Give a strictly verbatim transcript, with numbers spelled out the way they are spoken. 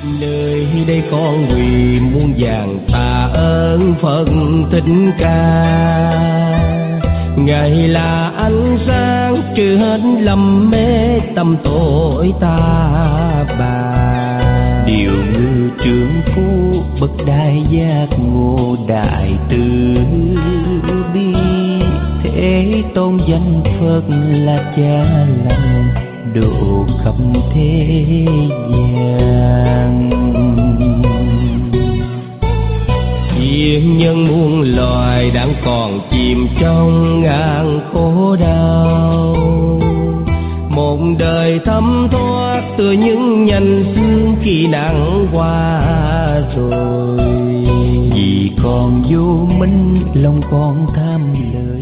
Nơi đây con quỳ muôn vàng tạ ơn Phật Thích Ca. Ngài là ánh sáng trừ hết lầm mê tâm tội ta bà. Điều ngư trưởng phú bậc đại giác ngộ đại từ bi. Thế tôn danh Phật là cha lành độ khắp thế gian. Thiên nhân muôn loài đang còn chìm trong ngàn khổ đau. Một đời thấm thoát tựa những nhành sương khi nắng qua rồi. Vì còn vô minh lòng con tham lời.